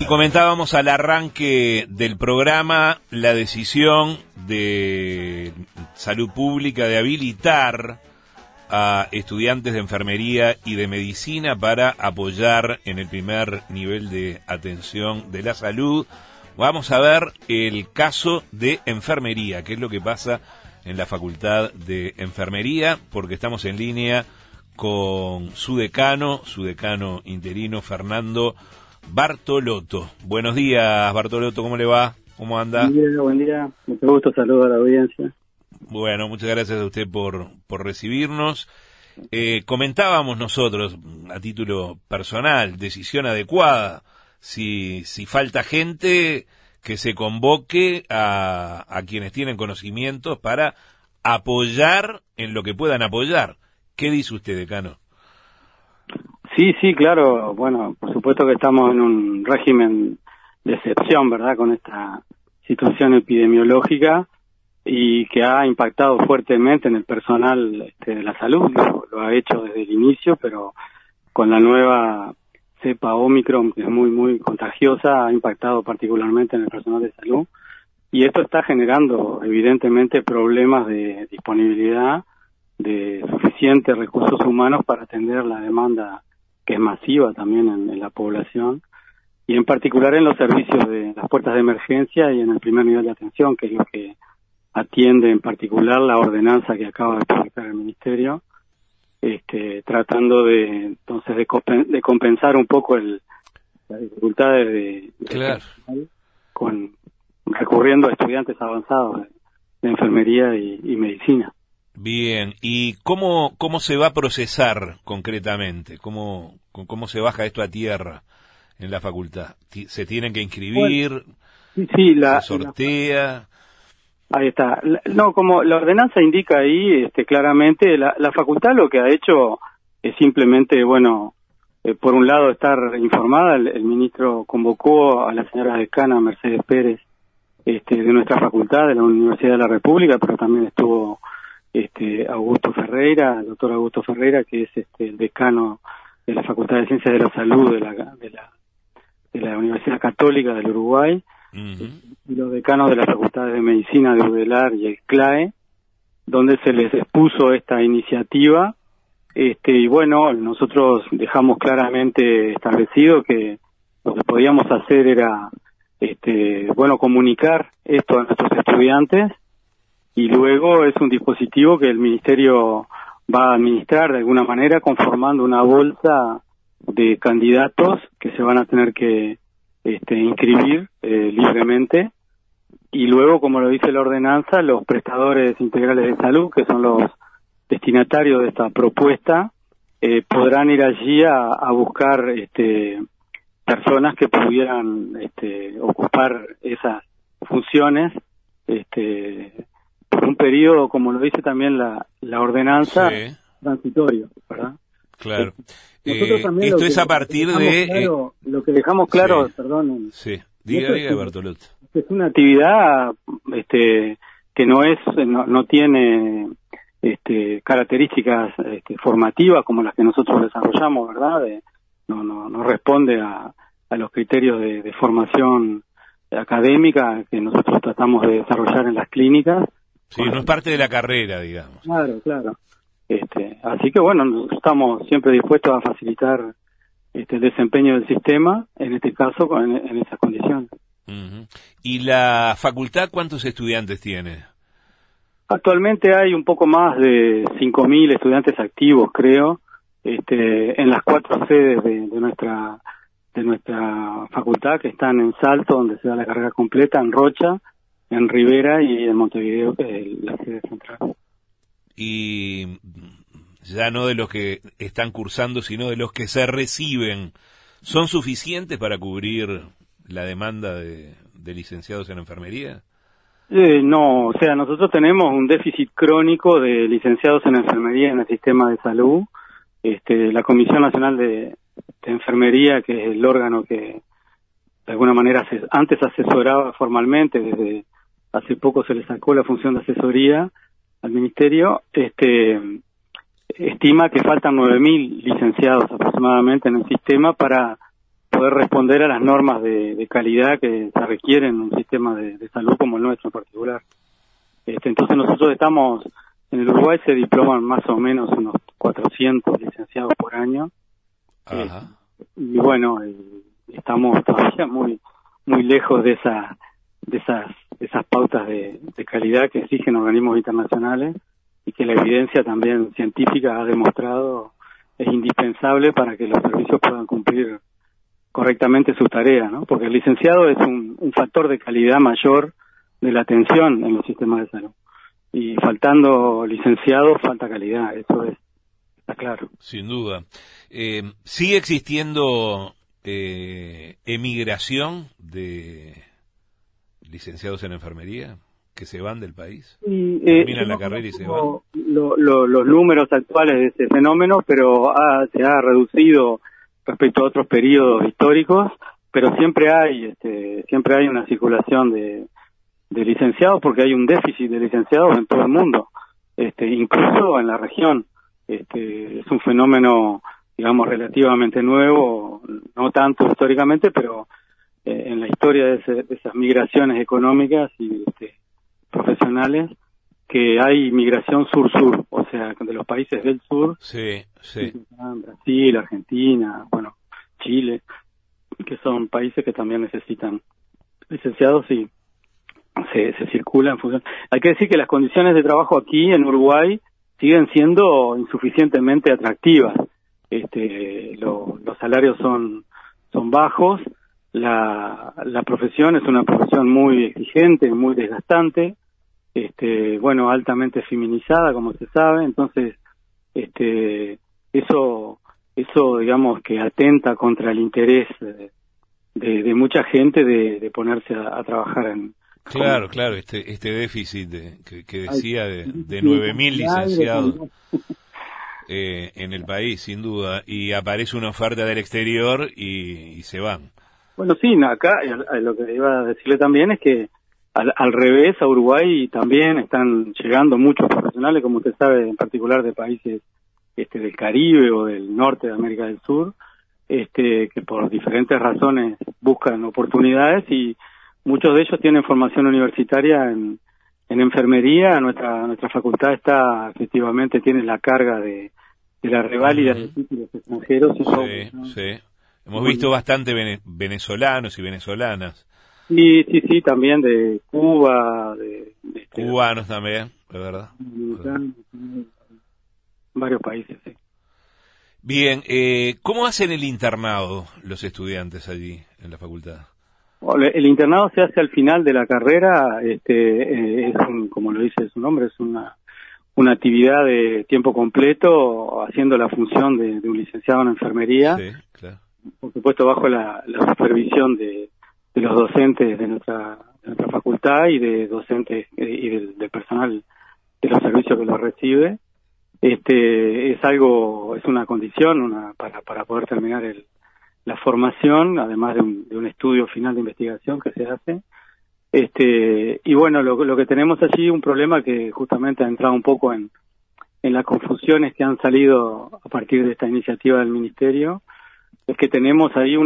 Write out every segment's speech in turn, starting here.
Comentábamos al arranque del programa la decisión de Salud Pública de habilitar a estudiantes de enfermería y de medicina para apoyar en el primer nivel de atención de la salud. Vamos a ver el caso de enfermería, qué es lo que pasa en la Facultad de Enfermería, porque estamos en línea con su decano interino, Fernando Bartolotto. Buenos días, Bartolotto, ¿cómo le va? ¿Cómo anda? Buen día, mucho gusto, saludo a la audiencia. Bueno, muchas gracias a usted por recibirnos. Comentábamos nosotros, a título personal, decisión adecuada. Si falta gente, que se convoque a quienes tienen conocimientos para apoyar en lo que puedan apoyar. ¿Qué dice usted, decano? Sí, claro. Bueno, por supuesto que estamos en un régimen de excepción, ¿verdad?, con esta situación epidemiológica y que ha impactado fuertemente en el personal de la salud. Lo ha hecho desde el inicio, pero con la nueva cepa Omicron, que es muy contagiosa, ha impactado particularmente en el personal de salud. Y esto está generando, evidentemente, problemas de disponibilidad de suficientes recursos humanos para atender la demanda que es masiva también en la población, y en particular en los servicios de las puertas de emergencia y en el primer nivel de atención, que es lo que atiende en particular la ordenanza que acaba de publicar el Ministerio, tratando de compensar un poco las dificultades claro, con recurriendo a estudiantes avanzados de enfermería y medicina. Bien, ¿y cómo se va a procesar concretamente? ¿Cómo se baja esto a tierra en la facultad? ¿Se tienen que inscribir? Sí, ¿se sortea? Ahí está. No, como la ordenanza indica ahí claramente, la facultad lo que ha hecho es simplemente, por un lado estar informada. El ministro convocó a la señora decana Mercedes Pérez de nuestra facultad, de la Universidad de la República, pero también estuvo Augusto Ferreira, el doctor Augusto Ferreira, que es el decano de la Facultad de Ciencias de la Salud de la Universidad Católica del Uruguay, y los decanos de las facultades de Medicina de UDELAR y el CLAE, donde se les expuso esta iniciativa, y nosotros dejamos claramente establecido que lo que podíamos hacer era, comunicar esto a nuestros estudiantes, y luego es un dispositivo que el Ministerio va a administrar de alguna manera, conformando una bolsa de candidatos que se van a tener que inscribir libremente, y luego, como lo dice la ordenanza, los prestadores integrales de salud, que son los destinatarios de esta propuesta, podrán ir allí a buscar personas que pudieran ocupar esas funciones por un periodo, como lo dice también la ordenanza, sí, transitorio, ¿verdad? Claro. Nosotros también esto es a partir de... lo que dejamos claro, sí, perdón. Sí, diga, Bartolotto. Es una actividad que no tiene características formativas como las que nosotros desarrollamos, ¿verdad? No responde a los criterios de formación académica que nosotros tratamos de desarrollar en las clínicas. Sí, no es parte de la carrera, digamos. Claro. Así que estamos siempre dispuestos a facilitar el desempeño del sistema, en este caso en esas condiciones. Uh-huh. ¿Y la facultad cuántos estudiantes tiene? Actualmente hay un poco más de 5.000 estudiantes activos, creo, en las 4 sedes de nuestra facultad, que están en Salto, donde se da la carrera completa, en Rocha, en Rivera y en Montevideo, que es la sede central. Y ya no de los que están cursando, sino de los que se reciben, ¿son suficientes para cubrir la demanda de licenciados en enfermería? No, nosotros tenemos un déficit crónico de licenciados en enfermería en el sistema de salud. La Comisión Nacional de Enfermería, que es el órgano que de alguna manera antes asesoraba formalmente, desde hace poco se le sacó la función de asesoría al Ministerio, estima que faltan 9.000 licenciados aproximadamente en el sistema para poder responder a las normas de calidad que se requieren en un sistema de salud como el nuestro en particular. Entonces nosotros estamos, en el Uruguay se diploman más o menos unos 400 licenciados por año. Ajá. Y bueno, estamos todavía muy lejos de esas pautas de calidad que exigen organismos internacionales y que la evidencia también científica ha demostrado es indispensable para que los servicios puedan cumplir correctamente su tarea, ¿no? Porque el licenciado es un factor de calidad mayor de la atención en los sistemas de salud. Y faltando licenciados, falta calidad, eso está claro. Sin duda. ¿Sigue existiendo emigración de licenciados en enfermería que se van del país? Terminan la carrera y se van. Los números actuales de ese fenómeno, pero se ha reducido respecto a otros periodos históricos, pero siempre hay una circulación de licenciados porque hay un déficit de licenciados en todo el mundo, incluso en la región. Es un fenómeno, digamos, relativamente nuevo, no tanto históricamente, pero en la historia de esas migraciones económicas y profesionales, que hay migración sur-sur, o sea, de los países del sur, sí. Brasil, Argentina, bueno, Chile, que son países que también necesitan licenciados y se circula en función. Hay que decir que las condiciones de trabajo aquí en Uruguay siguen siendo insuficientemente atractivas. Los salarios son bajos, la profesión es una profesión muy exigente, muy desgastante, bueno, altamente feminizada, como se sabe, entonces eso digamos que atenta contra el interés de mucha gente de ponerse a trabajar en... Claro, este déficit que decía de 9.000 licenciados en el país, sin duda, y aparece una oferta del exterior y se van. Bueno, sí, acá lo que iba a decirle también es que al revés, a Uruguay también están llegando muchos profesionales, como usted sabe, en particular de países del Caribe o del norte de América del Sur, que por diferentes razones buscan oportunidades y muchos de ellos tienen formación universitaria en enfermería. Nuestra facultad efectivamente tiene la carga de la reválida de títulos extranjeros. Sí. Hemos visto bastante venezolanos y venezolanas. Sí, también de Cuba, cubanos también, de verdad. Varios países, sí. Bien, ¿cómo hacen el internado los estudiantes allí en la facultad? El internado se hace al final de la carrera, como lo dice su nombre, es una actividad de tiempo completo haciendo la función de un licenciado en enfermería. Sí, claro. Por supuesto bajo la supervisión de los docentes de nuestra facultad y de docentes y del personal de los servicios que los recibe. Es una condición para poder terminar la formación, además de un estudio final de investigación que se hace. Y bueno, lo que tenemos allí, un problema que justamente ha entrado un poco en las confusiones que han salido a partir de esta iniciativa del Ministerio, es que tenemos ahí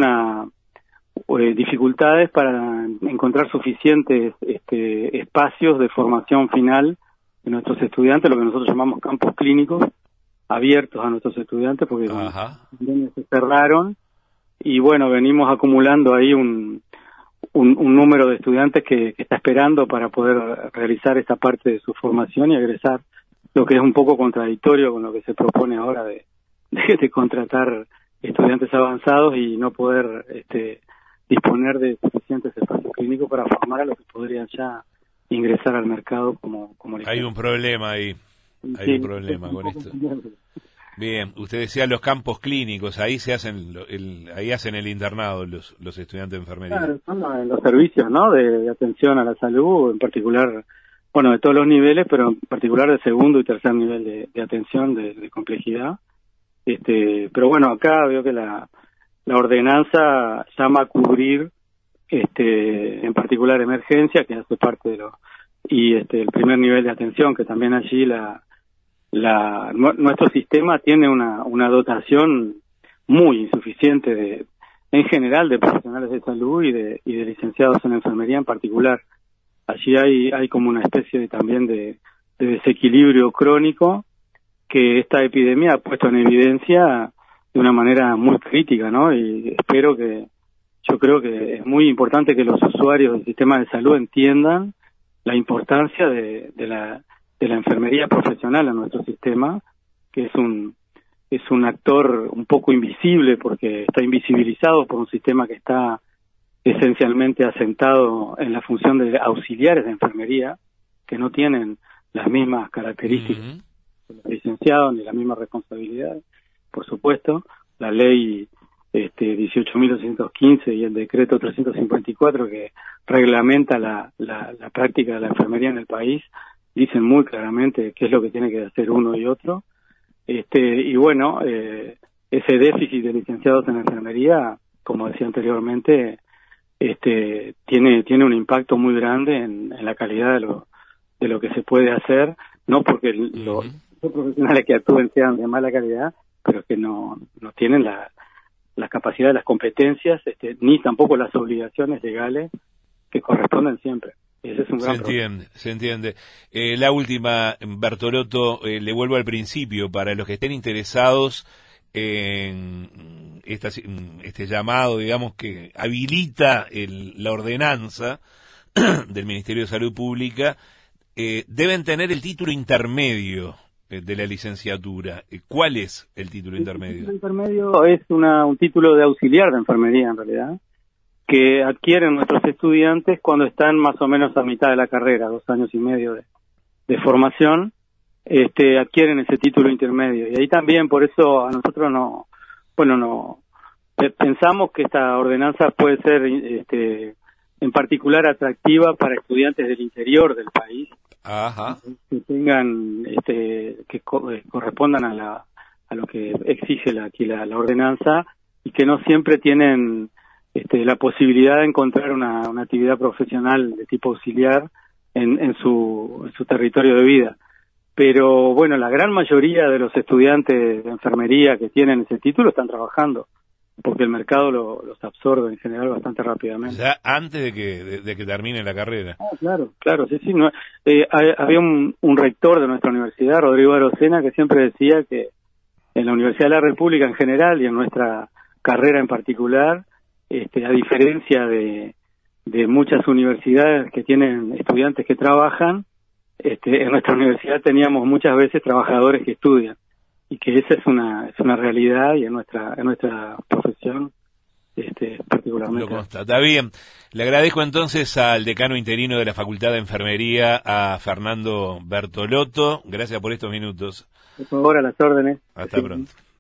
dificultades para encontrar suficientes espacios de formación final de nuestros estudiantes, lo que nosotros llamamos campos clínicos, abiertos a nuestros estudiantes, porque se cerraron, y bueno, venimos acumulando ahí un número de estudiantes que está esperando para poder realizar esta parte de su formación y egresar, lo que es un poco contradictorio con lo que se propone ahora de contratar estudiantes avanzados y no poder disponer de suficientes espacios clínicos para formar a los que podrían ya ingresar al mercado como Hay un problema ahí, un problema con esto. Bien, usted decía los campos clínicos, ahí se hacen ahí hacen el internado los estudiantes de enfermería. Claro, son los servicios, ¿no? De atención a la salud, en particular, bueno, de todos los niveles, pero en particular de segundo y tercer nivel de atención de complejidad. Pero bueno, acá veo que la ordenanza llama a cubrir en particular emergencia, que hace parte de el primer nivel de atención, que también allí nuestro sistema tiene una dotación muy insuficiente en general de profesionales de salud y de licenciados en enfermería en particular. Allí hay como una especie también de desequilibrio crónico que esta epidemia ha puesto en evidencia de una manera muy crítica, ¿no? Y yo creo que es muy importante que los usuarios del sistema de salud entiendan la importancia de la enfermería profesional en nuestro sistema, que es un actor un poco invisible porque está invisibilizado por un sistema que está esencialmente asentado en la función de auxiliares de enfermería, que no tienen las mismas características de los licenciados ni las mismas responsabilidades. Por supuesto, la ley 18.215 y el decreto 354 que reglamenta la práctica de la enfermería en el país dicen muy claramente qué es lo que tiene que hacer uno y otro. Y bueno, ese déficit de licenciados en enfermería, como decía anteriormente, tiene un impacto muy grande en la calidad de lo que se puede hacer, no porque los profesionales que actúen sean de mala calidad, pero que no tienen la capacidad, las competencias, ni tampoco las obligaciones legales que corresponden siempre. Ese es un gran problema. Se entiende. La última, Bertolotto, le vuelvo al principio, para los que estén interesados en este llamado, digamos, que habilita la ordenanza del Ministerio de Salud Pública, deben tener el título intermedio de la licenciatura. ¿Cuál es el título intermedio? El título intermedio es un título de auxiliar de enfermería, en realidad, que adquieren nuestros estudiantes cuando están más o menos a mitad de la carrera, 2 años y medio de formación, adquieren ese título intermedio. Y ahí también, por eso a nosotros pensamos que esta ordenanza puede ser en particular atractiva para estudiantes del interior del país. Ajá. Que tengan, que correspondan a lo que exige aquí la ordenanza, y que no siempre tienen la posibilidad de encontrar una actividad profesional de tipo auxiliar en su territorio de vida. Pero bueno, la gran mayoría de los estudiantes de enfermería que tienen ese título están trabajando, porque el mercado los absorbe en general bastante rápidamente. Ya antes de que termine la carrera. Claro, sí. No, había un rector de nuestra universidad, Rodrigo Arocena, que siempre decía que en la Universidad de la República en general y en nuestra carrera en particular, a diferencia de muchas universidades que tienen estudiantes que trabajan, en nuestra universidad teníamos muchas veces trabajadores que estudian, y que esa es una realidad, y en nuestra profesión particularmente. Lo constata. Bien, le agradezco entonces al decano interino de la Facultad de Enfermería, a Fernando Bertolotto. Gracias por estos minutos. Por favor, a las órdenes. Hasta pronto.